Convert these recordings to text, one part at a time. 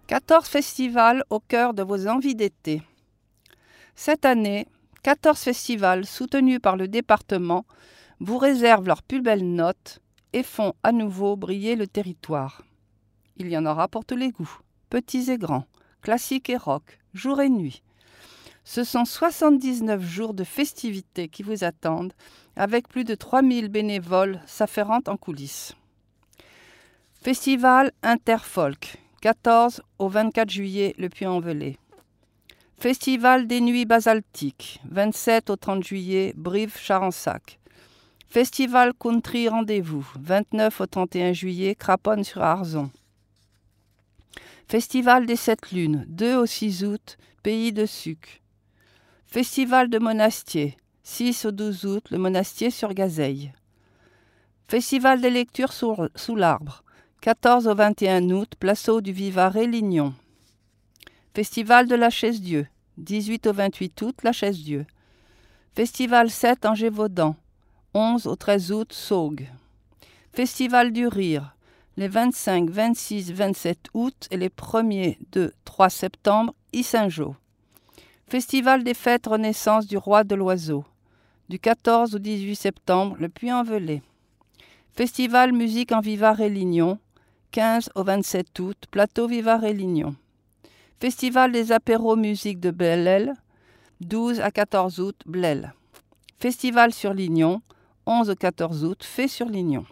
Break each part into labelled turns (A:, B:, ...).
A: 14 festivals au cœur de vos envies d'été. Cette année, 14 festivals soutenus par le département vous réservent leurs plus belles notes et font à nouveau briller le territoire. Il y en aura pour tous les goûts, petits et grands, classiques et rock, jour et nuit. Ce sont 79 jours de festivités qui vous attendent, avec plus de 3000 bénévoles s'afférant en coulisses. Festival Interfolk, 14 au 24 juillet, Le Puy-en-Velay. Festival des Nuits Basaltiques, 27 au 30 juillet, Brive-Charensac. Festival Country Rendez-vous, 29 au 31 juillet, Craponne-sur-Arzon. Festival des Sept Lunes, 2 au 6 août, Pays de Suc. Festival de Monastier, 6 au 12 août, Le Monastier sur Gazeille. Festival des lectures sous l'arbre, 14 au 21 août, Placeau du Vivarais, Lignon. Festival de la Chaise-Dieu, 18 au 28 août, La Chaise-Dieu. Festival 7 en Gévaudan, 11 au 13 août, Saugues. Festival du Rire, les 25, 26, 27 août et les 1er, 2, 3 septembre, Yssingeaux. Festival des Fêtes Renaissance du Roi de l'Oiseau, du 14 au 18 septembre, Le Puy-en-Velay. Festival Musique en Vivarais-Lignon, 15 au 27 août, Plateau Vivarais-Lignon. Festival des apéros musique de Bellel, 12 à 14 août, Blel. Festival sur Lignon, 11 au 14 août, Fait sur Lignon.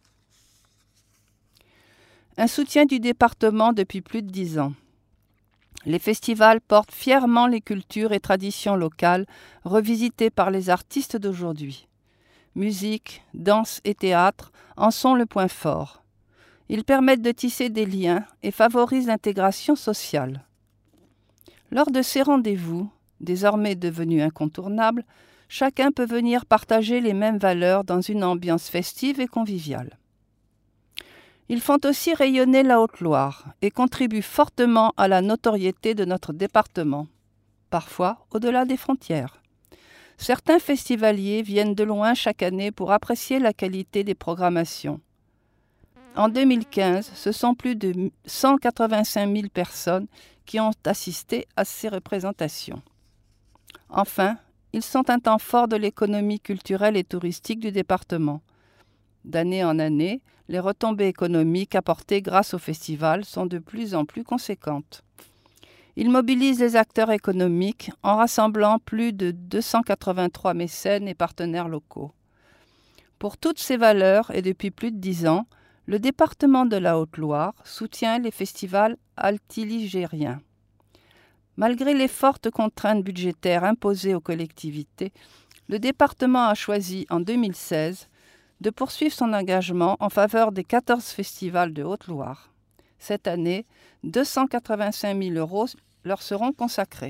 A: Un soutien du département depuis plus de 10 ans. Les festivals portent fièrement les cultures et traditions locales revisitées par les artistes d'aujourd'hui. Musique, danse et théâtre en sont le point fort. Ils permettent de tisser des liens et favorisent l'intégration sociale. Lors de ces rendez-vous, désormais devenus incontournables, chacun peut venir partager les mêmes valeurs dans une ambiance festive et conviviale. Ils font aussi rayonner la Haute-Loire et contribuent fortement à la notoriété de notre département, parfois au-delà des frontières. Certains festivaliers viennent de loin chaque année pour apprécier la qualité des programmations. En 2015, ce sont plus de 185 000 personnes qui ont assisté à ces représentations. Enfin, ils sont un temps fort de l'économie culturelle et touristique du département. D'année en année, les retombées économiques apportées grâce au festival sont de plus en plus conséquentes. Ils mobilisent les acteurs économiques en rassemblant plus de 283 mécènes et partenaires locaux. Pour toutes ces valeurs et depuis plus de 10 ans, le département de la Haute-Loire soutient les festivals altiligériens. Malgré les fortes contraintes budgétaires imposées aux collectivités, le département a choisi en 2016 de poursuivre son engagement en faveur des 14 festivals de Haute-Loire. Cette année, 285 000 € leur seront consacrés.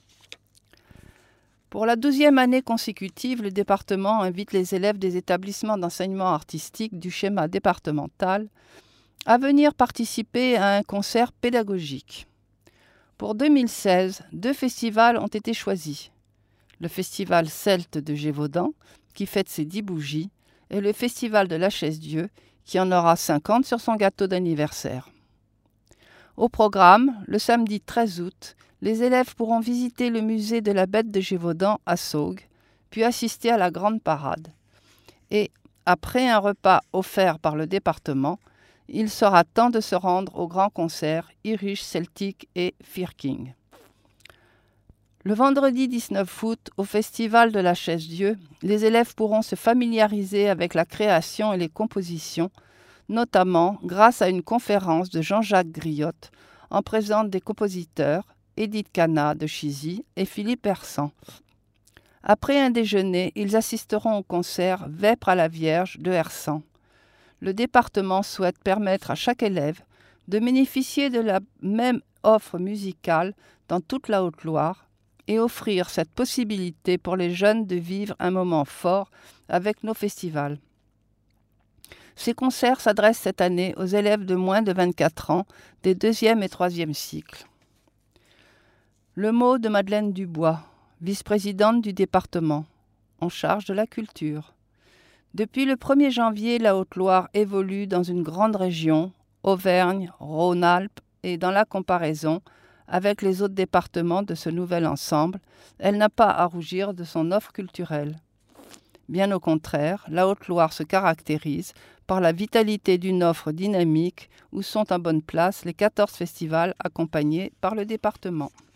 A: Pour la 12e année consécutive, le département invite les élèves des établissements d'enseignement artistique du schéma départemental à venir participer à un concert pédagogique. Pour 2016, 2 festivals ont été choisis. Le festival celte de Gévaudan, qui fête ses 10 bougies, et le festival de la Chaise-Dieu, qui en aura 50 sur son gâteau d'anniversaire. Au programme, le samedi 13 août, les élèves pourront visiter le musée de la Bête de Gévaudan à Saugues, puis assister à la grande parade. Et, après un repas offert par le département, il sera temps de se rendre au grand concert Irish Celtic et Firking. Le vendredi 19 août, au festival de la Chaise-Dieu, les élèves pourront se familiariser avec la création et les compositions, notamment grâce à une conférence de Jean-Jacques Griotte en présence des compositeurs Edith Cana de Chizy et Philippe Hersan. Après un déjeuner, ils assisteront au concert Vêpres à la Vierge de Hersan. Le département souhaite permettre à chaque élève de bénéficier de la même offre musicale dans toute la Haute-Loire et offrir cette possibilité pour les jeunes de vivre un moment fort avec nos festivals. Ces concerts s'adressent cette année aux élèves de moins de 24 ans des 2e et 3e cycles. Le mot de Madeleine Dubois, vice-présidente du département, en charge de la culture. Depuis le 1er janvier, la Haute-Loire évolue dans une grande région, Auvergne, Rhône-Alpes, et dans la comparaison avec les autres départements de ce nouvel ensemble, elle n'a pas à rougir de son offre culturelle. Bien au contraire, la Haute-Loire se caractérise par la vitalité d'une offre dynamique où sont en bonne place les 14 festivals accompagnés par le département.